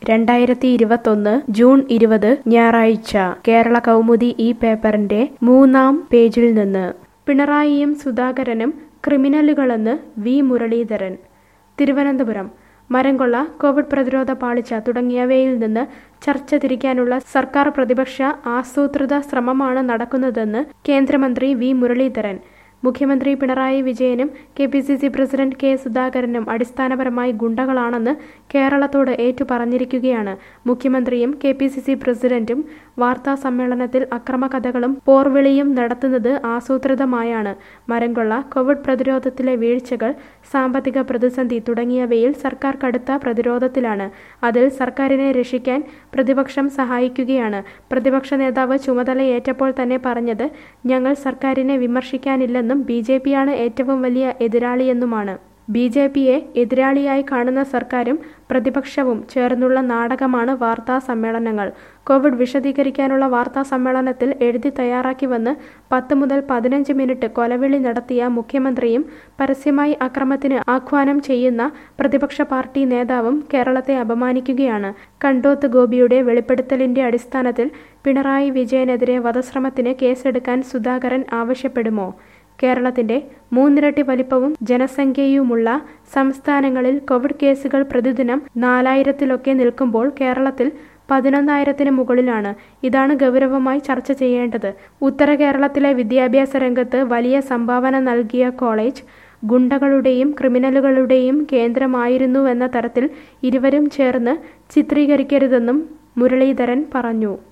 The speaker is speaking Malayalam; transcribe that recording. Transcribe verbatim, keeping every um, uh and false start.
രണ്ടായിരത്തി ഇരുപത്തൊന്ന് ജൂൺ ഇരുപത് ഞായറാഴ്ച കേരള കൗമുദി ഈ പേപ്പറിന്റെ മൂന്നാം പേജിൽ നിന്ന് പിണറായിയും സുധാകരനും ക്രിമിനലുകളെന്ന് വി മുരളീധരൻ. തിരുവനന്തപുരം മരംകൊള്ള, കോവിഡ് പ്രതിരോധ പാളിച്ച തുടങ്ങിയവയിൽ നിന്ന് ചർച്ച തിരിക്കാനുള്ള സർക്കാർ പ്രതിപക്ഷ ആസൂത്രിത ശ്രമമാണ് നടക്കുന്നതെന്ന് കേന്ദ്രമന്ത്രി വി മുരളീധരൻ. മുഖ്യമന്ത്രി പിണറായി വിജയനും K P C C president K സുധാകരനും അടിസ്ഥാനപരമായി ഗുണ്ടകളാണെന്ന് കേരളത്തോട് ഏറ്റുപറഞ്ഞിരിക്കുകയാണ്. മുഖ്യമന്ത്രിയും കെ പി സി സി പ്രസിഡന്റും വാർത്താ സമ്മേളനത്തിൽ അക്രമകഥകളും പോർവിളിയും നടത്തുന്നത് ആസൂത്രിതമായാണ്. മരംകൊള്ള, കോവിഡ് പ്രതിരോധത്തിലെ വീഴ്ചകൾ, സാമ്പത്തിക പ്രതിസന്ധി തുടങ്ങിയവയിൽ സർക്കാർ കടുത്ത പ്രതിരോധത്തിലാണ്. അതിൽ സർക്കാരിനെ രക്ഷിക്കാൻ പ്രതിപക്ഷം സഹായിക്കുകയാണ്. പ്രതിപക്ഷ നേതാവ് ചുമതലയേറ്റപ്പോൾ തന്നെ പറഞ്ഞത് ഞങ്ങൾ സർക്കാരിനെ വിമർശിക്കാനില്ലെന്നും ബി ജെ പിയാണ് ഏറ്റവും വലിയ എതിരാളിയെന്നുമാണ്. ബി ജെ പിയെ എതിരാളിയായി കാണുന്ന സർക്കാരും പ്രതിപക്ഷവും ചേർന്നുള്ള നാടകമാണ് വാർത്താ സമ്മേളനങ്ങൾ. കോവിഡ് വിശദീകരിക്കാനുള്ള വാർത്താ സമ്മേളനത്തിൽ എഴുതി തയ്യാറാക്കി വന്ന് പത്ത് മുതൽ പതിനഞ്ച് മിനിറ്റ് കൊലവിളി നടത്തിയ മുഖ്യമന്ത്രിയും പരസ്യമായി അക്രമത്തിന് ആഹ്വാനം ചെയ്യുന്ന പ്രതിപക്ഷ പാർട്ടി നേതാവും കേരളത്തെ അപമാനിക്കുകയാണ്. കണ്ടോത്ത് ഗോപിയുടെ വെളിപ്പെടുത്തലിന്റെ അടിസ്ഥാനത്തിൽ പിണറായി വിജയനെതിരെ വധശ്രമത്തിന് കേസെടുക്കാൻ സുധാകരൻ ആവശ്യപ്പെടുമോ? കേരളത്തിന്റെ മൂന്നിരട്ടി വലിപ്പവും ജനസംഖ്യയുമുള്ള സംസ്ഥാനങ്ങളിൽ കോവിഡ് കേസുകൾ പ്രതിദിനം നാലായിരത്തിലൊക്കെ നിൽക്കുമ്പോൾ കേരളത്തിൽ പതിനൊന്നായിരത്തിന് മുകളിലാണ്. ഇതാണ് ഗൗരവമായി ചർച്ച ചെയ്യേണ്ടത്. ഉത്തര കേരളത്തിലെ വിദ്യാഭ്യാസ രംഗത്ത് വലിയ സംഭാവന നൽകിയ കോളേജ് ഗുണ്ടകളുടെയും ക്രിമിനലുകളുടെയും കേന്ദ്രമായിരുന്നുവെന്ന തരത്തിൽ ഇരുവരും ചേർന്ന് ചിത്രീകരിക്കരുതെന്നും മുരളീധരൻ പറഞ്ഞു.